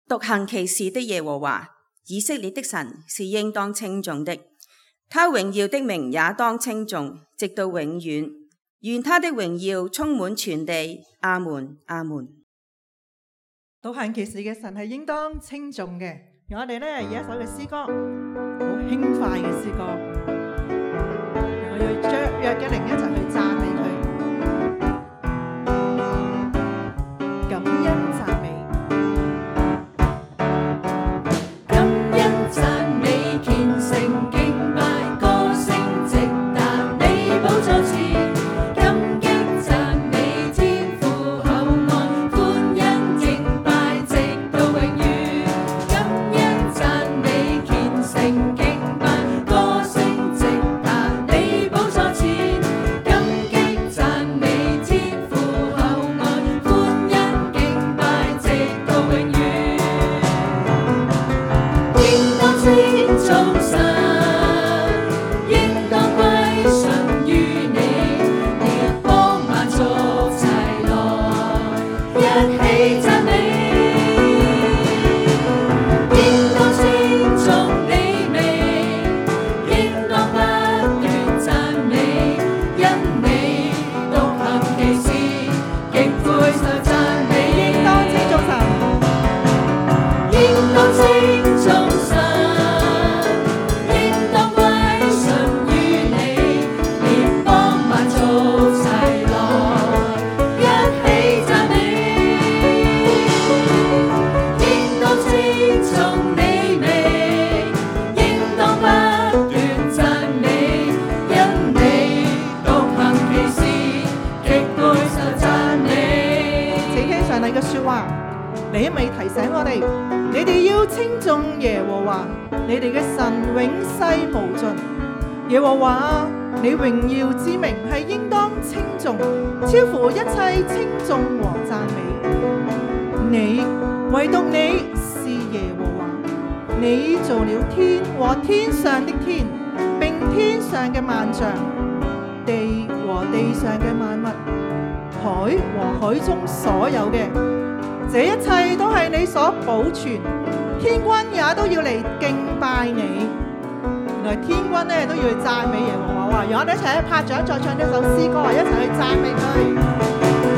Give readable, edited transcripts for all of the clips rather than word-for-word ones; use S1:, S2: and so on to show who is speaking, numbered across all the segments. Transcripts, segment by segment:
S1: 獨行其事的耶和華，以色列的神是應當稱頌的，他榮耀的名也當稱頌，直到永遠。願他的榮耀充滿全地。阿門，阿門。
S2: 獨行其事嘅神係應當稱頌嘅。讓我哋呢以一首嘅詩歌，好輕快嘅詩歌，讓我要約一靈一齊去讚美佢。感恩讚美，
S3: 感恩讚美，虔誠敬拜，歌聲直達你寶座前，感激讚美，天父厚愛，歡欣敬拜，直到永遠。感恩讚美，虔誠敬拜，歌聲直達你寶座前，感激讚美，天父厚愛，歡欣敬拜，直到永遠。應當稱頌神，應當歸順於你，列邦萬族齊來一起讚美。應當稱頌你名，應當不斷讚美，因你獨行其事，極配受讚美。
S2: 應當稱頌神，
S3: 應當稱頌神，應當歸順於你，列邦萬族齊來一起讚美。應當稱頌你名，應當不斷讚美，因你獨行其事，極配受讚美。
S2: 請聽上帝嘅說話，你一味提醒我哋，你哋要稱頌耶和華，你哋嘅神永世無盡。耶和華，你榮耀之名係應當稱頌，超乎一切稱頌和讚美。你唯獨你是耶和華，你造了天和天上的天，並天上嘅萬象，地和地上嘅萬物，海和海中所有嘅，這一切都係你所保存，天軍也都要嚟敬拜你。原來天軍呢都要去讚美耶和華。讓我哋一齊拍掌再唱呢首詩歌，一齊去讚美佢。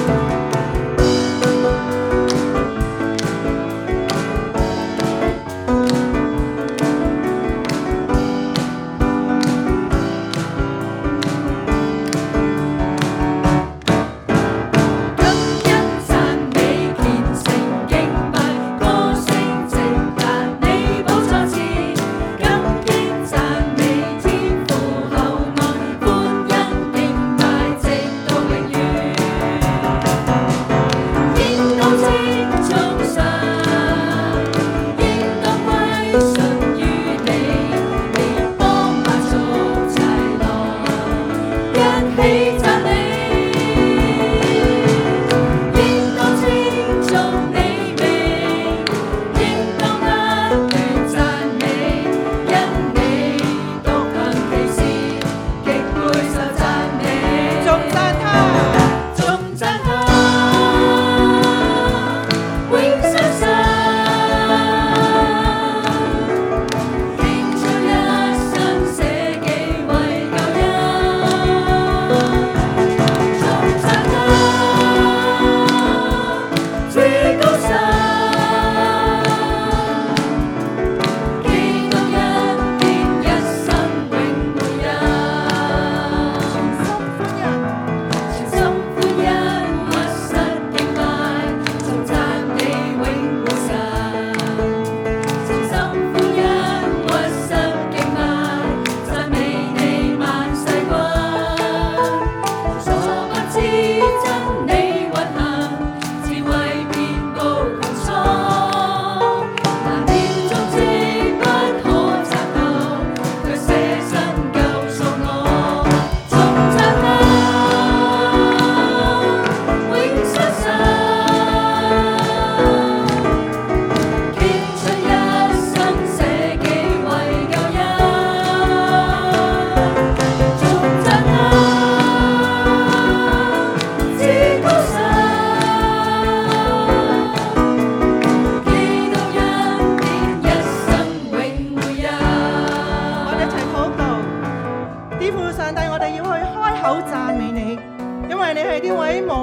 S3: 感恩讚美，虔誠敬拜，歌聲直達你寶座前，感激讚美，天父厚愛，歡欣敬拜，直到永遠。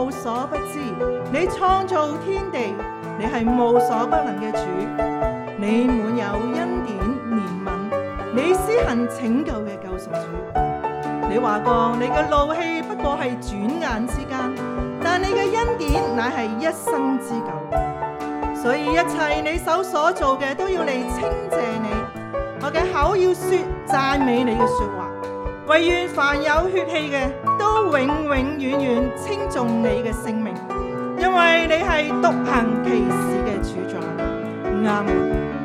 S2: 無所不知，你創造天地，你係無所不能嘅主，你滿有恩典憐憫，你施行拯救嘅救贖主。你話過，你嘅怒氣不過係轉眼之間，但你嘅恩典乃係一生之久。所以一切你手所做嘅都要嚟稱謝你，我嘅口要說讚美你嘅說話。惟願凡有血氣嘅都永永遠遠稱頌你嘅聖名，因為你係獨行奇事嘅主宰。阿們。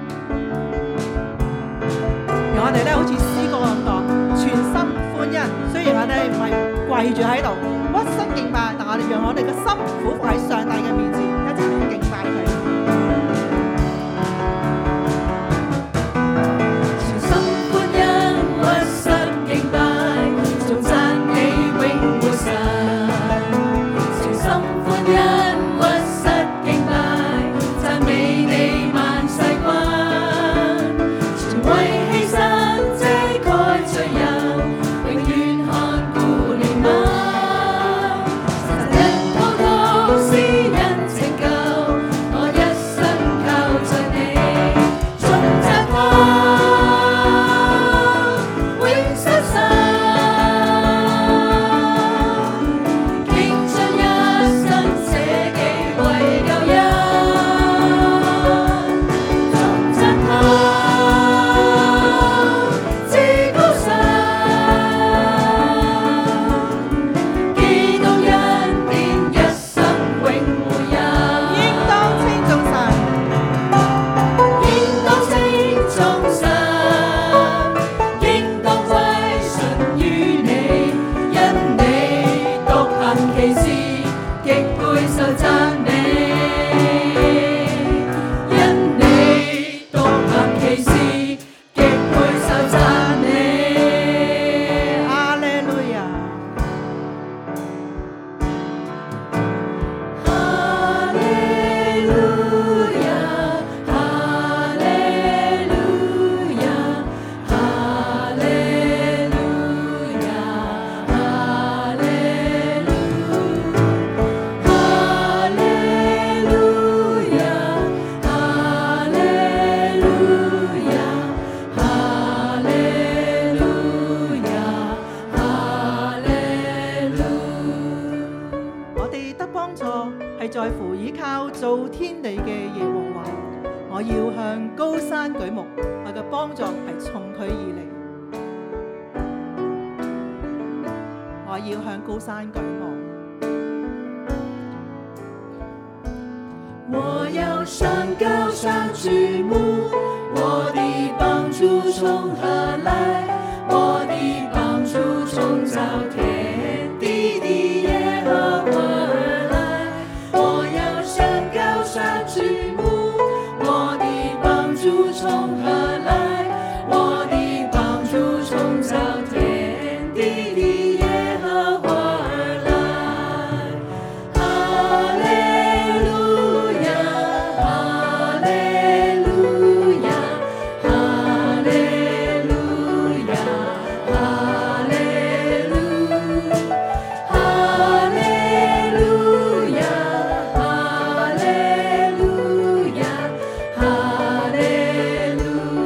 S2: 我哋咧好似詩歌咁講，全心歡欣。雖然我哋唔係跪住喺度屈膝敬拜，但我哋讓我哋嘅心俯伏喺上帝嘅面前，一齊去敬拜佢。在乎倚靠造天地嘅耶和華，我要向高山舉目，我嘅幫助係從佢而嚟。我要向高山舉目，
S3: 我要向高山舉目，我的幫助從何來？我的幫助從造天地的耶和華而來。我要向高山舉目，我的幫助從何來？我的幫助從造天地的耶和華而來。哈利路亞，哈利路亞，哈利路亞，哈利路，哈利路亞，哈利路亞，哈利路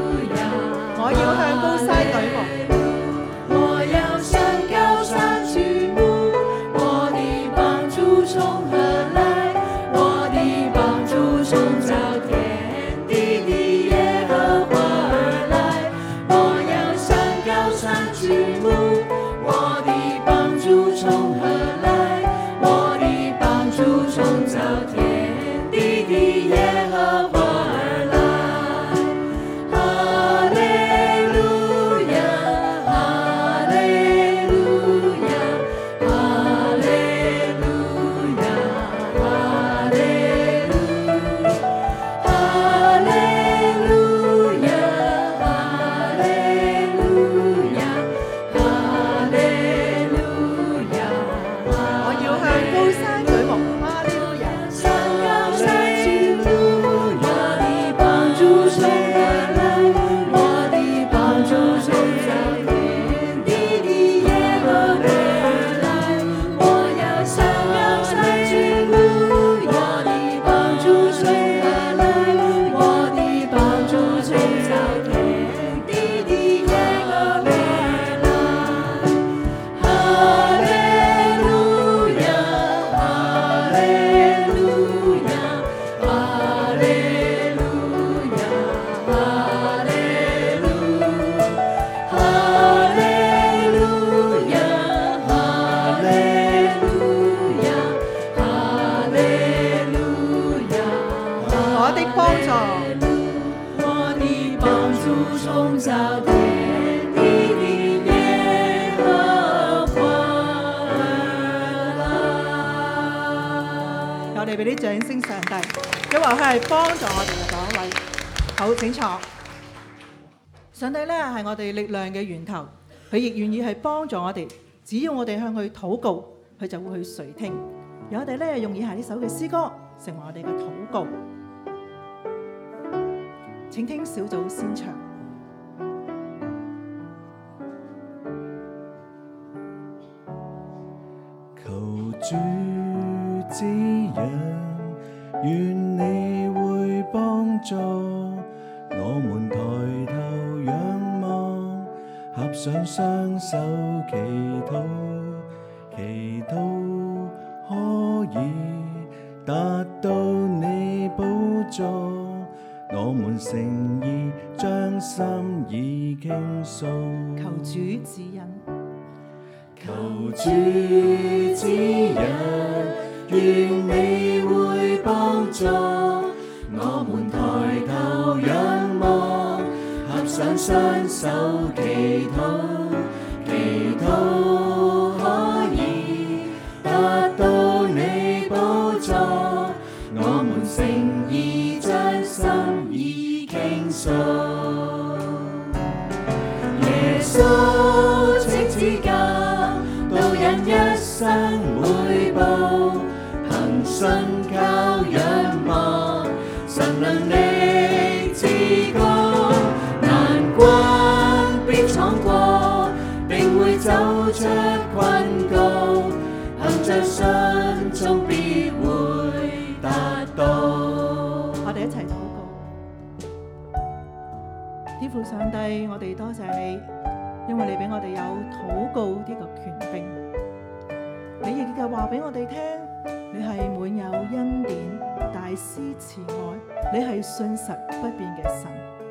S3: 創造天地的耶和華而來。
S2: 我哋俾啲掌聲上帝，因為佢係幫助我哋嘅嗰一位。好，請坐。上帝呢係我哋力量嘅源頭，佢亦願意係幫助我哋。只要我哋向佢禱告，佢就會去垂聽。而我哋呢用以下呢首嘅詩歌成為我哋嘅禱告。請聽小組先唱。
S4: 求主指引，願你會幫助我們抬頭仰望，合上雙手祈禱，祈禱可以達到你寶座，我們誠意將心意傾訴。
S2: 求主指引。
S4: 求主指引，願你會幫助我們抬頭仰望，合上雙手祈禱，祈禱可以達到你寶座，我們誠意將心意傾訴。耶穌請指教，導人一生每步，憑信靠仰望，神能力至高，難關必闖過，定會走出困局，憑着信終必會達到。
S2: 我哋一齊禱告。天父上帝，我哋多謝你，因為你俾我哋有禱告呢個權柄。你亦就話俾我哋聽，你係滿有恩典、大施慈愛，你係信實不變嘅神。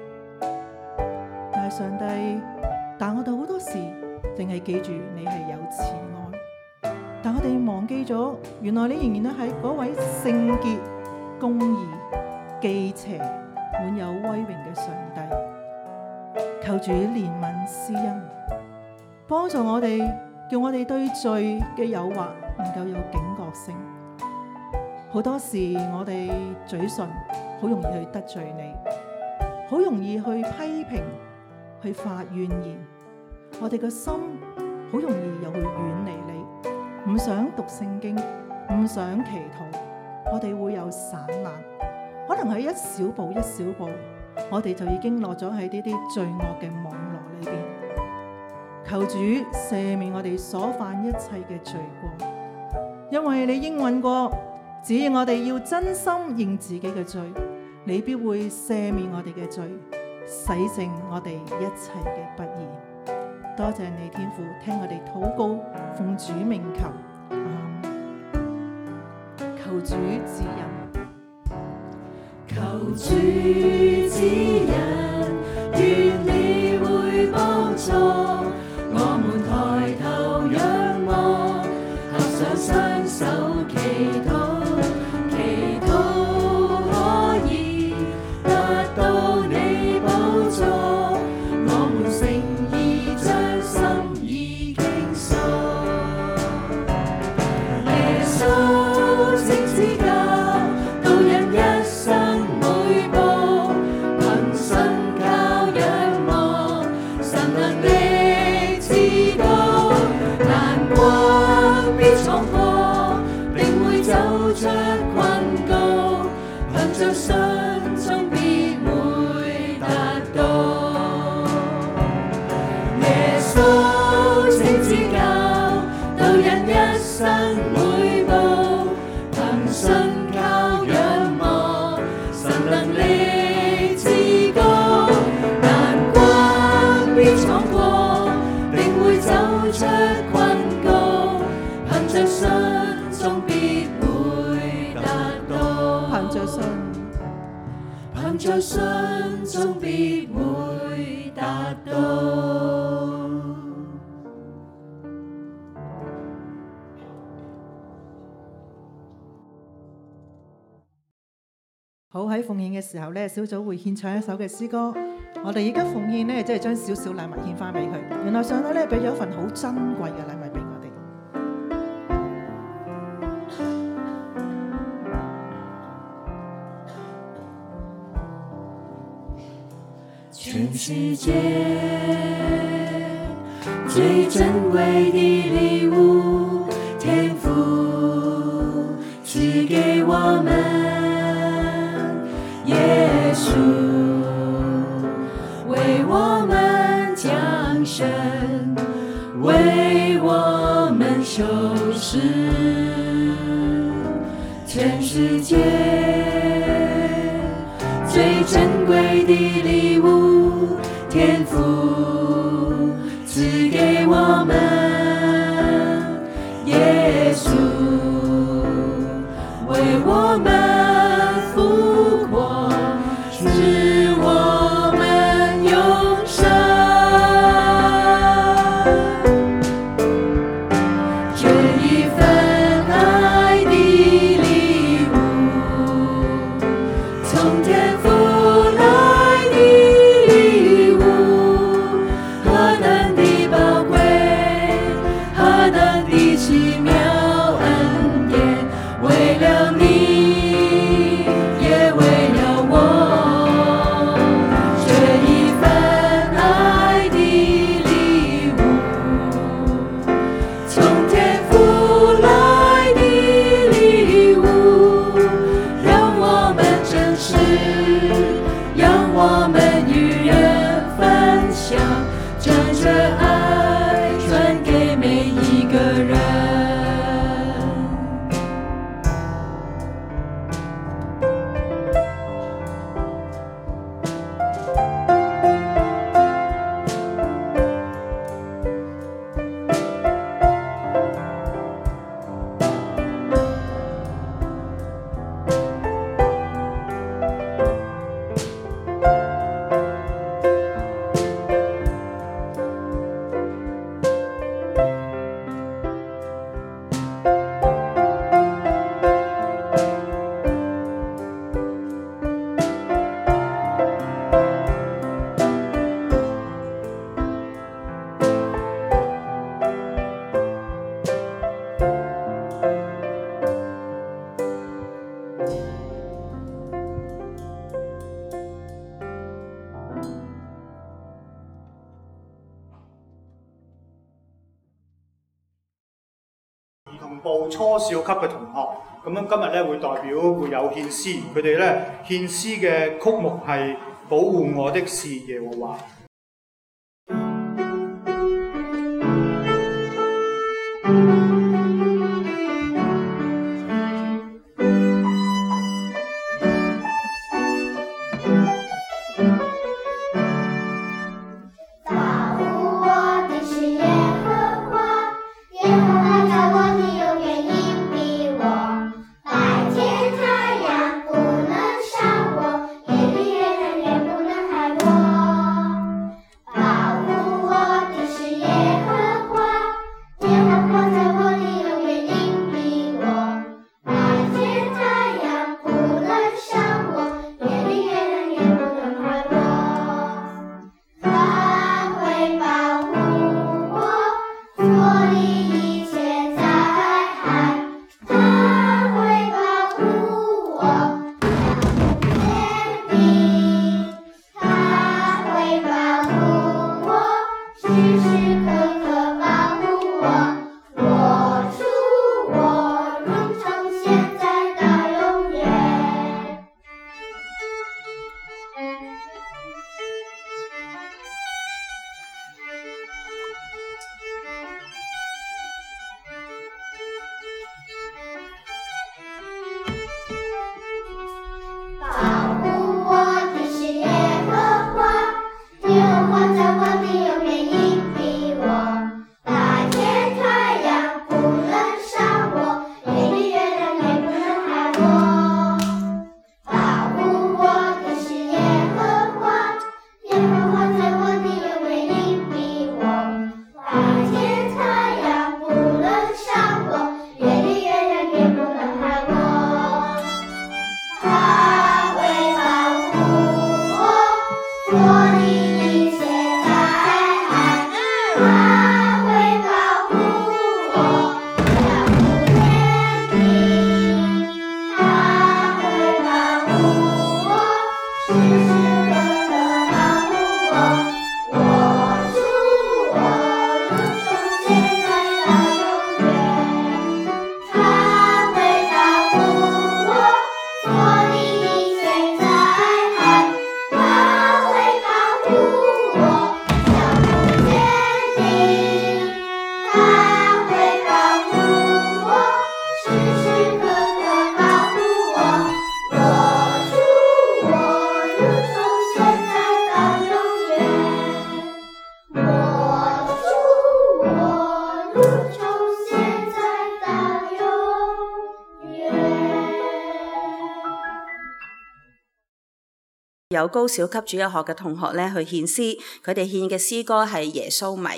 S2: 但係上帝，但我哋好多時淨係記住你係有慈愛，但我哋忘記咗，原來你仍然都係嗰位聖潔、公義、忌邪、滿有威榮嘅上帝。求主憐憫施恩，幫助我哋，叫我哋對罪嘅誘惑能夠有警覺性。好多時我哋嘴唇好容易去得罪你，好容易去批評、去發怨言。我哋個心好容易又去遠離你，唔想讀聖經，唔想祈禱。我哋會有散亂，可能係一小步一小步，我哋就已經落咗喺呢啲罪惡嘅網絡裏邊。求主赦免我哋所犯一切嘅罪過，因為你應允過，只要我哋要真心認自己嘅罪，你必會赦免我哋嘅罪，洗淨我哋一切嘅不義。多謝你天父，聽我哋禱告，奉主名求，阿們。求主指引。
S3: 求主指引，願你會幫助我們抬頭仰望，合上雙手祈禱，祈禱可以達到你寶座，我們誠意將心意傾訴。耶穌請指教，導人一生每步，憑信靠仰望，神能力至高，難關必闖過，定會走出困局，憑着信終必會達到。耶穌請指教，導人一生每步，憑信靠仰望，神能力至高，難關必闖過，定會走出困局，憑着信終必會達到。
S2: 憑着信，
S3: 憑着信終必會達到。
S2: 好，喺奉獻嘅時候呢，小組會獻唱一首嘅詩歌， 我哋而家奉獻呢，即係將少少禮物獻翻俾佢。原來上帝咧俾咗一份好珍貴嘅禮物俾我哋。
S3: 全世界最珍贵的礼物，天父赐给我们，耶稣为我们降生，为我们受死，全世界最珍贵的礼物，天父赐给我们，耶稣为我们复活，使我们永生。这一份爱的礼物，从天父来的礼物，何等的宝贵，何等的奇妙恩典，为了你，也为了我，这一份爱的礼物，从天父来的礼物，让我们珍视，让我们与人分享，将这爱传给每一个人。
S5: 兒童部初小級嘅同學，咁樣今日咧會代表會有獻詩，佢哋咧獻詩嘅曲目係保護我的是耶和華。
S6: 我。
S1: 有高小級主日學嘅同學咧去獻詩，佢哋獻嘅詩歌係耶穌迷。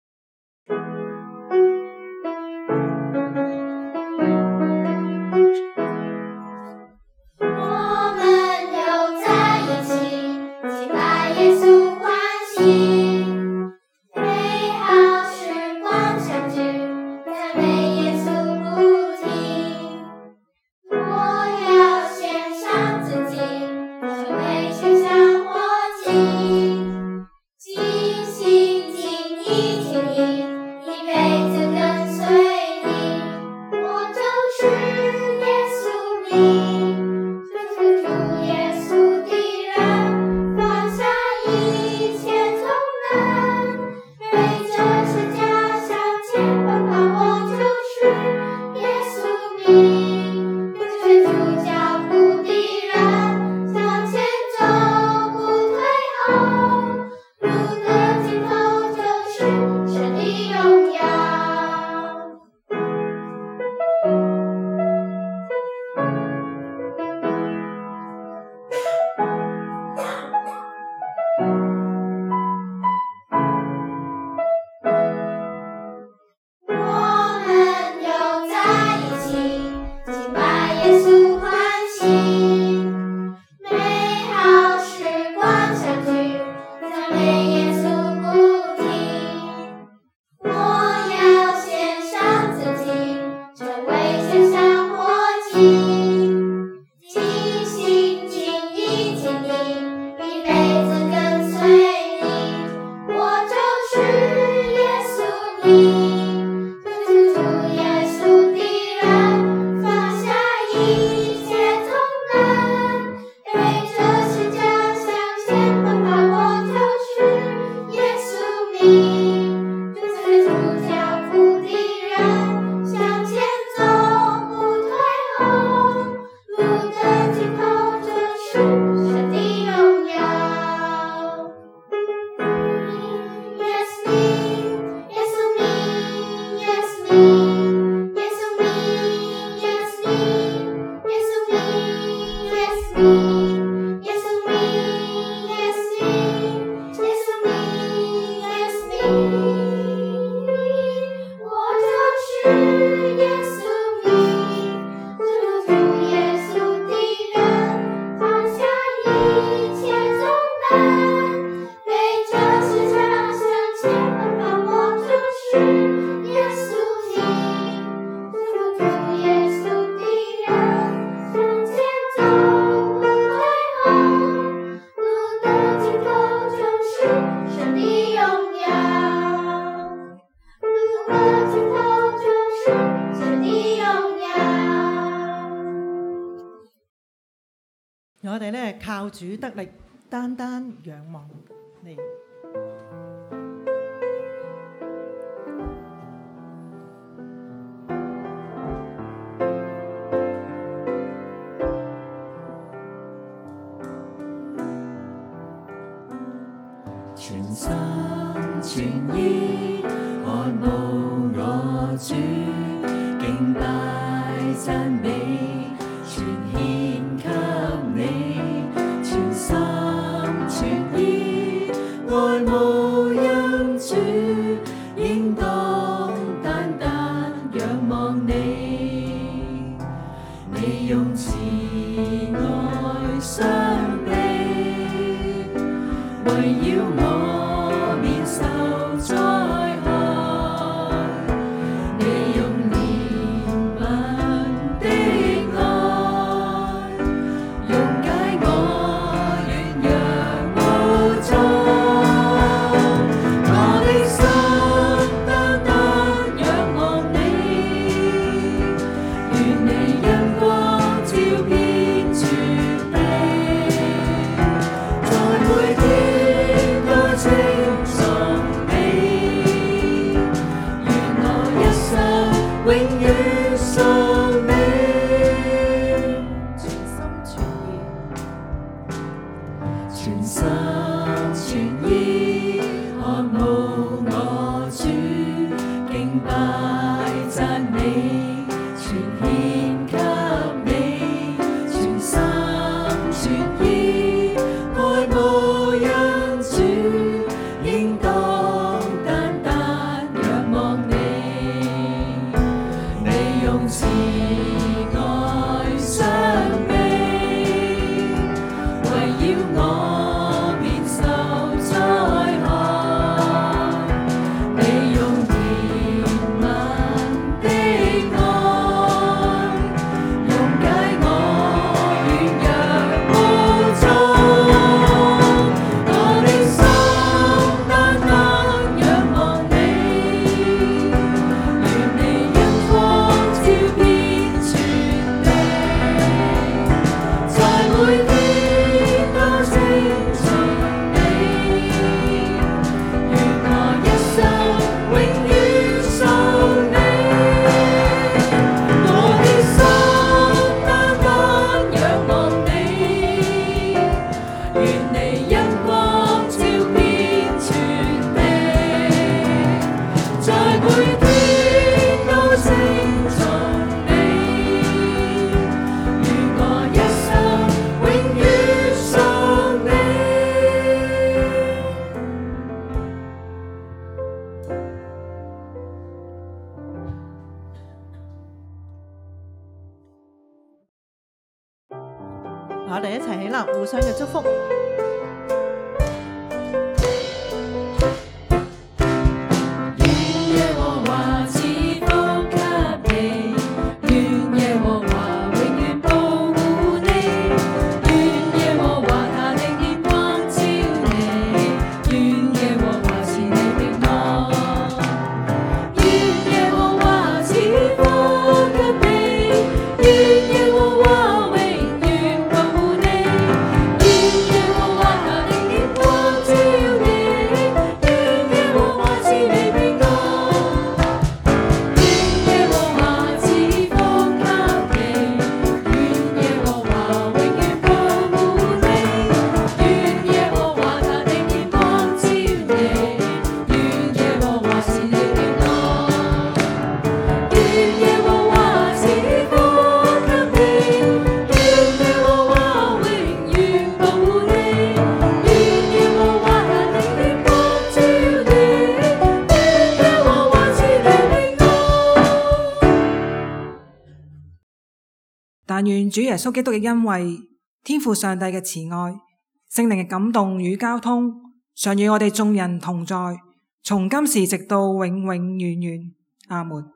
S2: 我哋咧靠主得力，單單仰望你。
S3: 全心全意渴慕我主，敬拜讚美全獻給你，全心全意愛慕恩主，應當單單仰望你，你用慈愛相庇，圍繞我免受災害，你用憐憫的愛，溶解我軟弱無助，我的心單單仰望你，願你恩光照遍全地，在每天多謝
S2: 哋一齊起立，互相嘅祝福。
S6: 但願主耶穌基督嘅恩惠、天父上帝嘅慈愛、聖靈嘅感動與交通，常與我哋眾人同在，從今時直到永永遠遠。阿門。